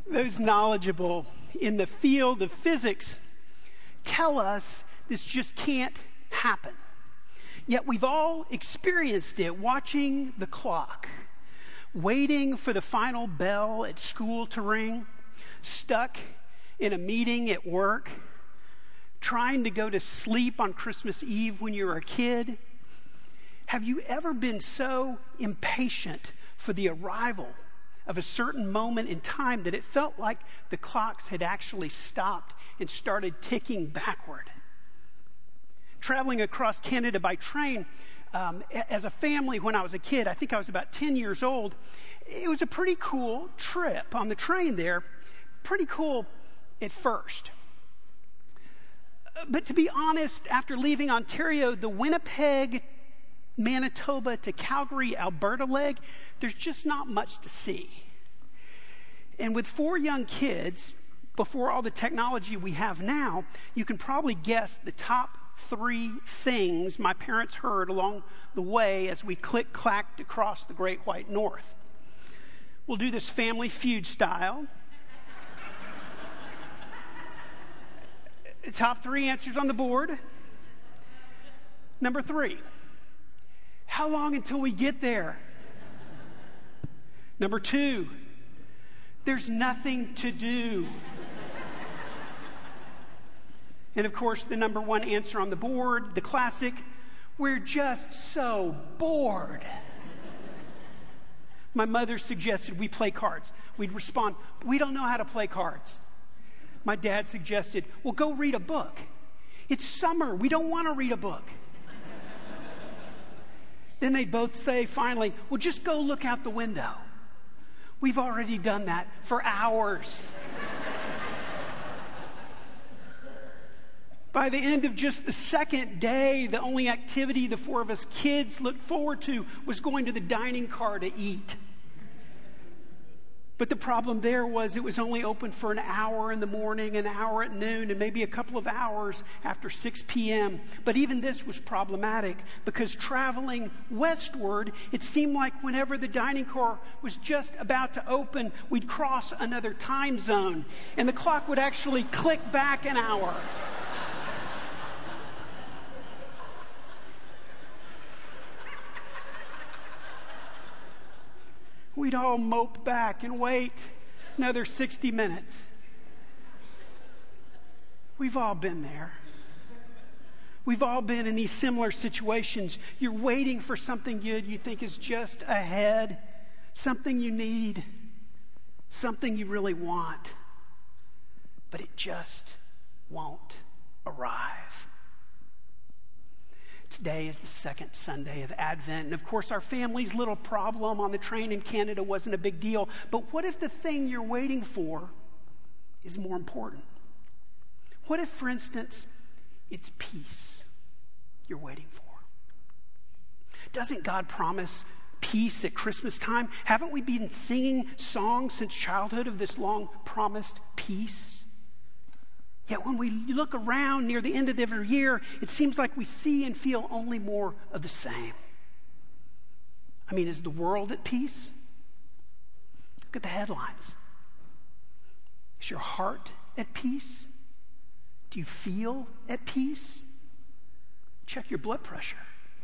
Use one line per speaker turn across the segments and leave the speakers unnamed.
Those knowledgeable in the field of physics tell us this just can't happen. Yet we've all experienced it, watching the clock, waiting for the final bell at school to ring, stuck in a meeting at work, trying to go to sleep on Christmas Eve when you were a kid. Have you ever been so impatient for the arrival of a certain moment in time that it felt like the clocks had actually stopped and started ticking backward? Traveling across Canada by train as a family when I was a kid, I think I was about 10 years old, it was a pretty cool trip on the train there. Pretty cool at first. But to be honest, after leaving Ontario, the Winnipeg, Manitoba to Calgary, Alberta leg, there's just not much to see. And with 4 young kids, before all the technology we have now, you can probably guess the top 3 things my parents heard along the way as we click-clacked across the Great White North. We'll do this Family Feud style. Top 3 answers on the board. Number 3, how long until we get there? Number 2, there's nothing to do. And of course, the number 1 answer on the board, the classic, we're just so bored. My mother suggested we play cards. We'd respond, we don't know how to play cards. My dad suggested, well, go read a book. It's summer. We don't want to read a book. Then they'd both say, finally, well, just go look out the window. We've already done that for hours. By the end of just the second day, the only activity the 4 of us kids looked forward to was going to the dining car to eat. But the problem there was it was only open for an hour in the morning, an hour at noon, and maybe a couple of hours after 6 p.m. But even this was problematic because traveling westward, it seemed like whenever the dining car was just about to open, we'd cross another time zone, and the clock would actually click back an hour. We'd all mope back and wait another 60 minutes. We've all been there. We've all been in these similar situations. You're waiting for something you think is just ahead, something you need, something you really want, but it just won't arrive. Today is the second Sunday of Advent, and of course our family's little problem on the train in Canada wasn't a big deal, but what if the thing you're waiting for is more important? What if, for instance, it's peace you're waiting for? Doesn't God promise peace at Christmas time? Haven't we been singing songs since childhood of this long promised peace? Yet when we look around near the end of every year, it seems like we see and feel only more of the same. I mean, is the world at peace? Look at the headlines. Is your heart at peace? Do you feel at peace? Check your blood pressure.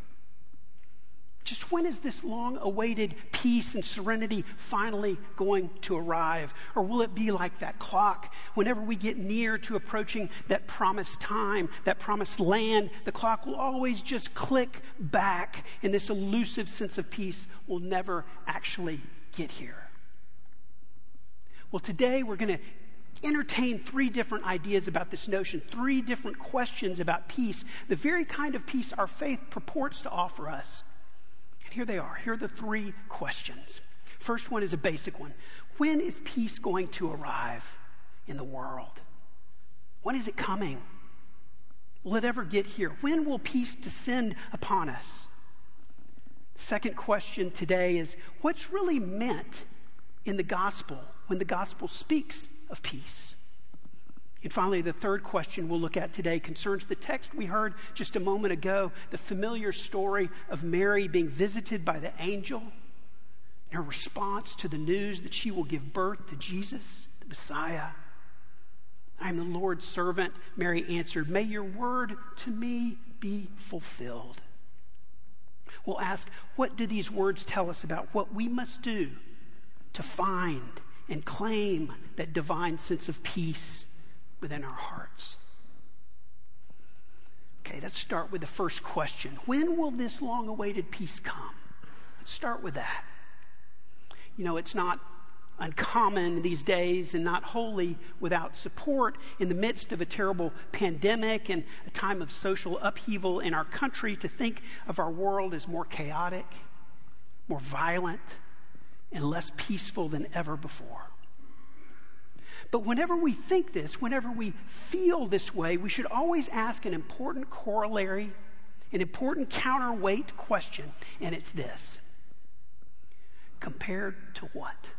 Just when is this long-awaited peace and serenity finally going to arrive? Or will it be like that clock? Whenever we get near to approaching that promised time, that promised land, the clock will always just click back, and this elusive sense of peace will never actually get here. Well, today we're going to entertain 3 different ideas about this notion, 3 different questions about peace, the very kind of peace our faith purports to offer us. And here they are. Here are the 3 questions. First one is a basic one. When is peace going to arrive in the world? When is it coming? Will it ever get here? When will peace descend upon us? The second question today is, what's really meant in the gospel when the gospel speaks of peace? And finally, the third question we'll look at today concerns the text we heard just a moment ago, the familiar story of Mary being visited by the angel and her response to the news that she will give birth to Jesus, the Messiah. I am the Lord's servant, Mary answered. May your word to me be fulfilled. We'll ask, what do these words tell us about what we must do to find and claim that divine sense of peace within our hearts? Okay, let's start with the first question. When will this long-awaited peace come? Let's start with that. You know, it's not uncommon these days and not wholly without support in the midst of a terrible pandemic and a time of social upheaval in our country to think of our world as more chaotic, more violent, and less peaceful than ever before. But whenever we think this, whenever we feel this way, we should always ask an important corollary, an important counterweight question, and it's this. Compared to what?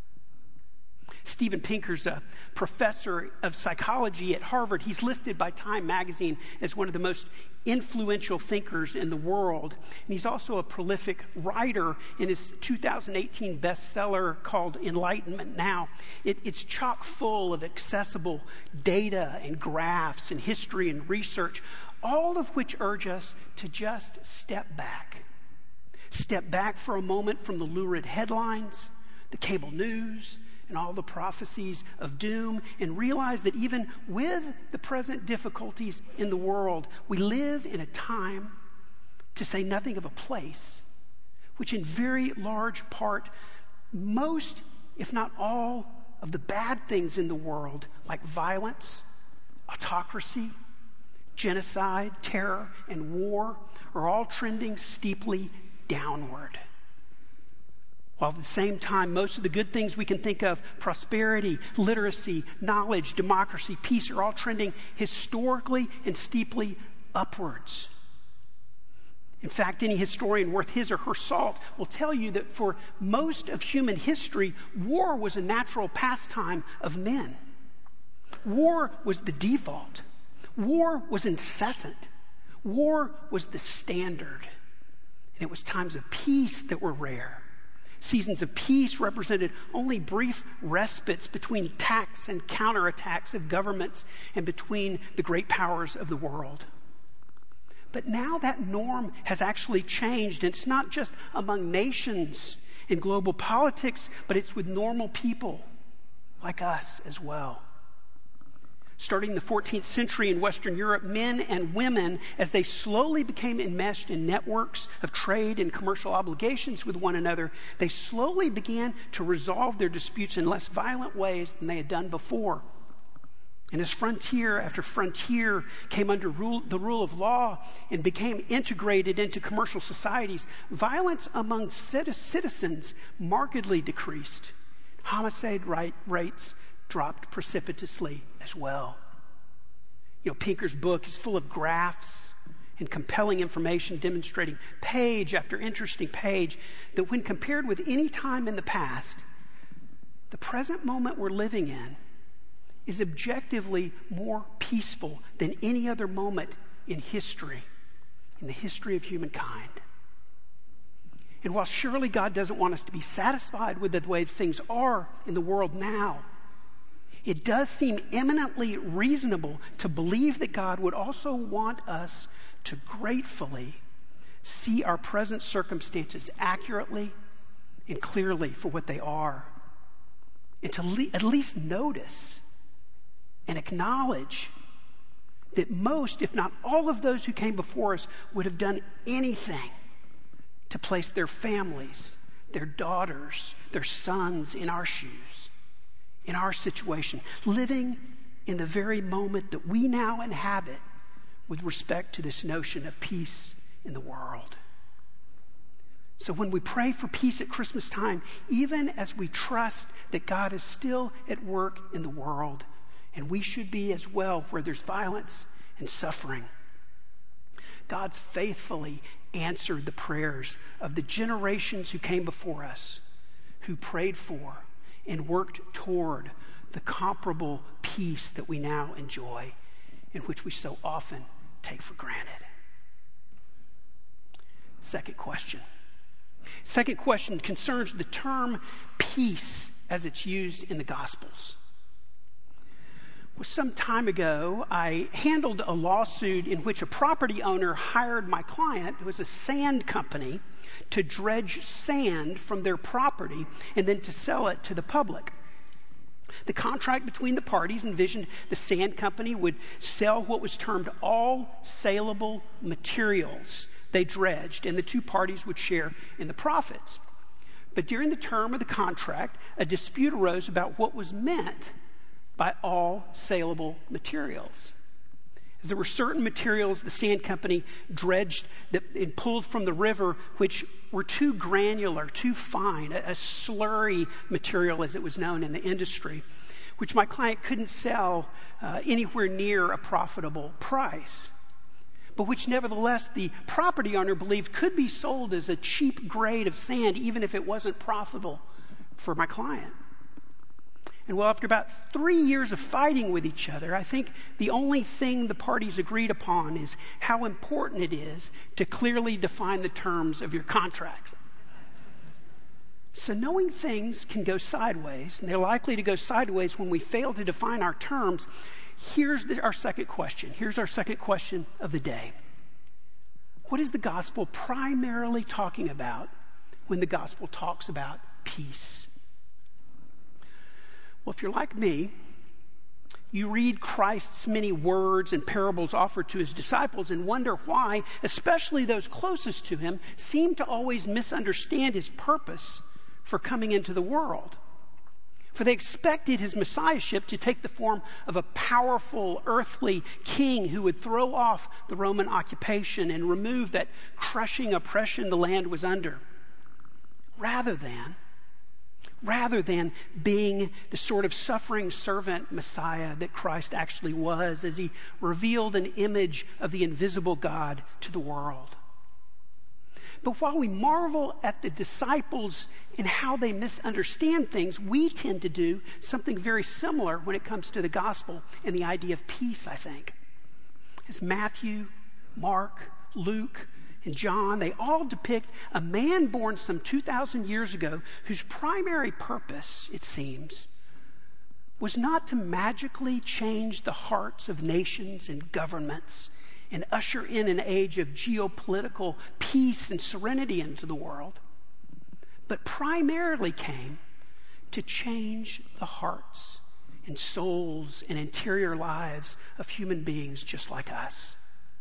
Steven Pinker's a professor of psychology at Harvard. He's listed by Time magazine as one of the most influential thinkers in the world. And he's also a prolific writer in his 2018 bestseller called Enlightenment Now. It's chock full of accessible data and graphs and history and research, all of which urge us to just step back. Step back for a moment from the lurid headlines, the cable news, and all the prophecies of doom, and realize that even with the present difficulties in the world, we live in a time, to say nothing of a place, which in very large part, most, if not all, of the bad things in the world, like violence, autocracy, genocide, terror, and war, are all trending steeply downward. While at the same time, most of the good things we can think of, prosperity, literacy, knowledge, democracy, peace, are all trending historically and steeply upwards. In fact, any historian worth his or her salt will tell you that for most of human history, war was a natural pastime of men. War was the default. War was incessant. War was the standard. And it was times of peace that were rare. Seasons of peace represented only brief respites between attacks and counterattacks of governments and between the great powers of the world. But now that norm has actually changed, and it's not just among nations in global politics, but it's with normal people like us as well. Starting in the 14th century in Western Europe, men and women, as they slowly became enmeshed in networks of trade and commercial obligations with one another, they slowly began to resolve their disputes in less violent ways than they had done before. And as frontier after frontier came under the rule of law and became integrated into commercial societies, violence among citizens markedly decreased. Homicide rates dropped precipitously as well. You know, Pinker's book is full of graphs and compelling information demonstrating page after interesting page that when compared with any time in the past, the present moment we're living in is objectively more peaceful than any other moment in history, in the history of humankind. And while surely God doesn't want us to be satisfied with the way things are in the world now, it does seem eminently reasonable to believe that God would also want us to gratefully see our present circumstances accurately and clearly for what they are, and to at least notice and acknowledge that most, if not all of those who came before us would have done anything to place their families, their daughters, their sons in our shoes, in our situation, living in the very moment that we now inhabit with respect to this notion of peace in the world. So when we pray for peace at Christmas time, even as we trust that God is still at work in the world, and we should be as well where there's violence and suffering, God's faithfully answered the prayers of the generations who came before us, who prayed for and worked toward the comparable peace that we now enjoy, in which we so often take for granted. Second question. Second question concerns the term peace as it's used in the Gospels. Well, some time ago, I handled a lawsuit in which a property owner hired my client, who was a sand company, to dredge sand from their property and then to sell it to the public. The contract between the parties envisioned the sand company would sell what was termed all saleable materials they dredged, and the two parties would share in the profits. But during the term of the contract, a dispute arose about what was meant by all saleable materials. As there were certain materials the sand company dredged and pulled from the river which were too granular, too fine, a slurry material as it was known in the industry, which my client couldn't sell anywhere near a profitable price, but which nevertheless the property owner believed could be sold as a cheap grade of sand even if it wasn't profitable for my client. And well, after about 3 years of fighting with each other, I think the only thing the parties agreed upon is how important it is to clearly define the terms of your contracts. So knowing things can go sideways, and they're likely to go sideways when we fail to define our terms, here's our second question. Here's our second question of the day. What is the gospel primarily talking about when the gospel talks about peace? Well, if you're like me, you read Christ's many words and parables offered to his disciples and wonder why, especially those closest to him, seem to always misunderstand his purpose for coming into the world. For they expected his messiahship to take the form of a powerful earthly king who would throw off the Roman occupation and remove that crushing oppression the land was under, rather than being the sort of suffering servant Messiah that Christ actually was as he revealed an image of the invisible God to the world. But while we marvel at the disciples and how they misunderstand things, we tend to do something very similar when it comes to the gospel and the idea of peace, I think. As Matthew, Mark, Luke, and John, they all depict a man born some 2,000 years ago whose primary purpose, it seems, was not to magically change the hearts of nations and governments and usher in an age of geopolitical peace and serenity into the world, but primarily came to change the hearts and souls and interior lives of human beings just like us.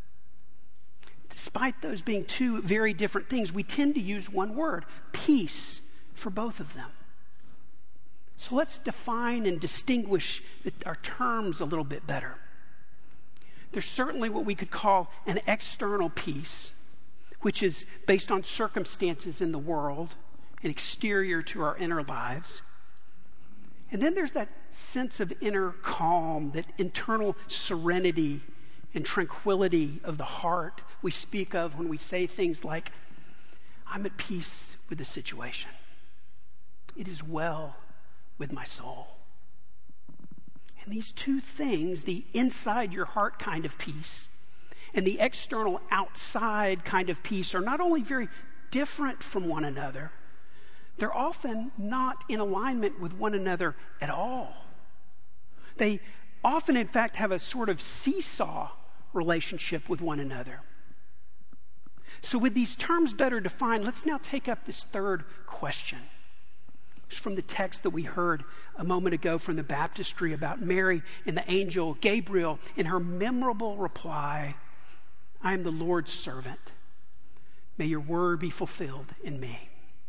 Despite those being two very different things, we tend to use one word, peace, for both of them. So let's define and distinguish our terms a little bit better. There's certainly what we could call an external peace, which is based on circumstances in the world and exterior to our inner lives. And then there's that sense of inner calm, that internal serenity and tranquility of the heart we speak of when we say things like, I'm at peace with the situation. It is well with my soul. And these two things, the inside your heart kind of peace and the external outside kind of peace, are not only very different from one another, they're often not in alignment with one another at all. They often, in fact, have a sort of seesaw relationship with one another. So with these terms better defined, let's now take up this third question. It's from the text that we heard a moment ago from the baptistry about Mary and the angel Gabriel in her memorable reply, I am the Lord's servant. May your word be fulfilled in me.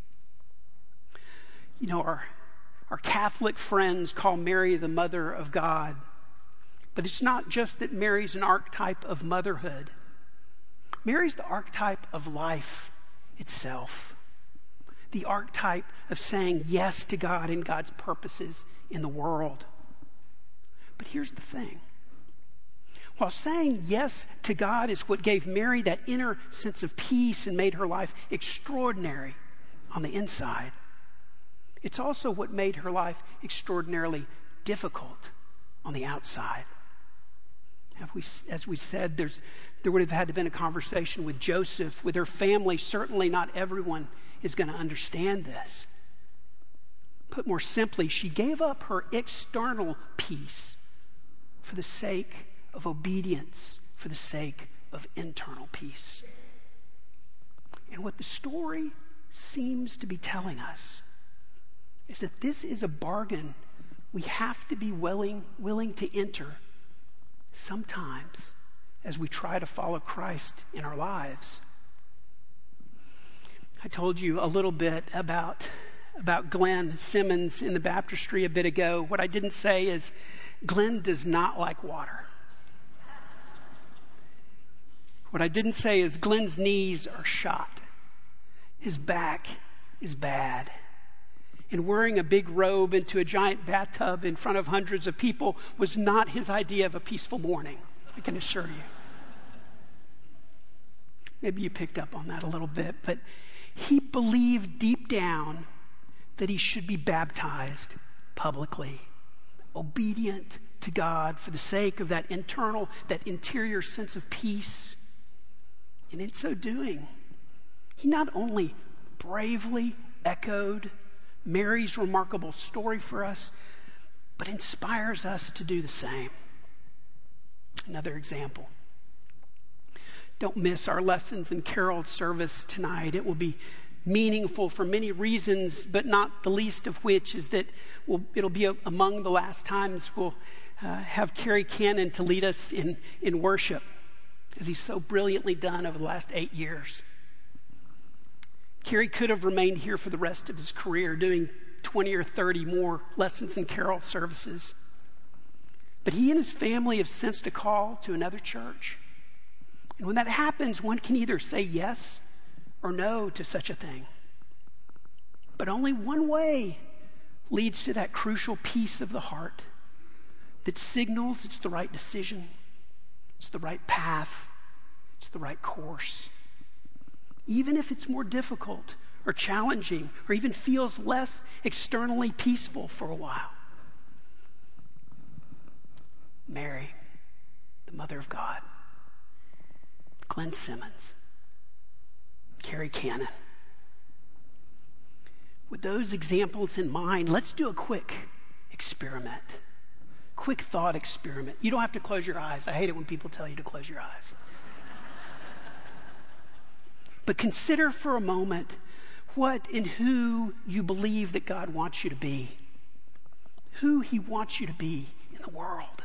You know, our Catholic friends call Mary the Mother of God. But it's not just that Mary's an archetype of motherhood. Mary's the archetype of life itself. The archetype of saying yes to God and God's purposes in the world. But here's the thing. While saying yes to God is what gave Mary that inner sense of peace and made her life extraordinary on the inside, it's also what made her life extraordinarily difficult on the outside. As we said, there would have had to have been a conversation with Joseph, with her family. Certainly not everyone is going to understand this. Put more simply, she gave up her external peace for the sake of obedience, for the sake of internal peace. And what the story seems to be telling us is that this is a bargain we have to be willing to enter sometimes as we try to follow Christ in our lives. I told you a little bit about Glenn Simmons in the baptistry a bit ago. What I didn't say is Glenn does not like water. What I didn't say is Glenn's knees are shot. His back is bad. And wearing a big robe into a giant bathtub in front of hundreds of people was not his idea of a peaceful morning, I can assure you. Maybe you picked up on that a little bit, but he believed deep down that he should be baptized publicly, obedient to God for the sake of that interior sense of peace. And in so doing, he not only bravely echoed Mary's remarkable story for us, but inspires us to do the same. Another example. Don't miss our lessons and carol service tonight. It will be meaningful for many reasons, but not the least of which is that it'll be among the last times we'll have Kerry Cannon to lead us in worship, as he's so brilliantly done over the last 8 years. Kerry could have remained here for the rest of his career doing 20 or 30 more lessons and carol services. But he and his family have sensed a call to another church. And when that happens, one can either say yes or no to such a thing. But only one way leads to that crucial peace of the heart that signals it's the right decision, it's the right path, it's the right course. Even if it's more difficult or challenging or even feels less externally peaceful for a while. Mary, the Mother of God, Glenn Simmons, Kerry Cannon. With those examples in mind, let's do a quick experiment. Quick thought experiment. You don't have to close your eyes. I hate it when people tell you to close your eyes. But consider for a moment what and who you believe that God wants you to be. Who he wants you to be in the world.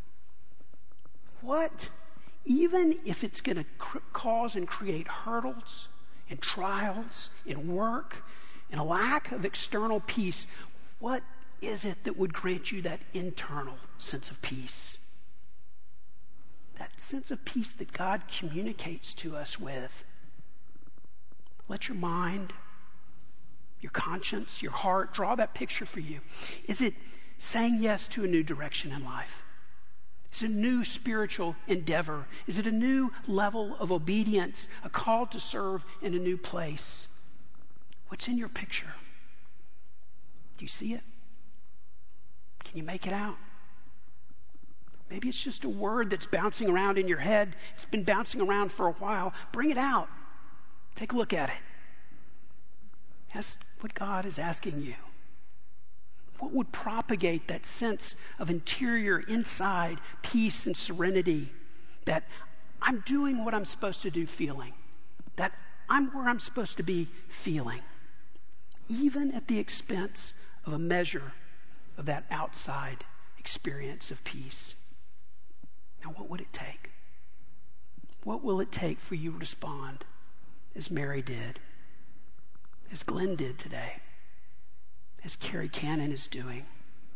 What, even if it's going to cause and create hurdles and trials and work and a lack of external peace, what is it that would grant you that internal sense of peace? That sense of peace that God communicates to us with. Let your mind, your conscience, your heart draw that picture for you. Is it saying yes to a new direction in life? Is it a new spiritual endeavor? Is it a new level of obedience, a call to serve in a new place? What's in your picture? Do you see it? Can you make it out? Maybe it's just a word that's bouncing around in your head. It's been bouncing around for a while. Bring it out. Take a look at it. That's what God is asking you. What would propagate that sense of interior, inside peace and serenity, that I'm doing what I'm supposed to do feeling, that I'm where I'm supposed to be feeling, even at the expense of a measure of that outside experience of peace? Now, what would it take? What will it take for you to respond as Mary did, as Glenn did today, as Kerry Cannon is doing?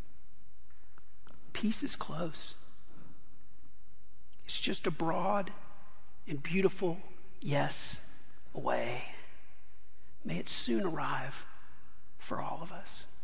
Peace is close. It's just a broad and beautiful yes away. May it soon arrive for all of us.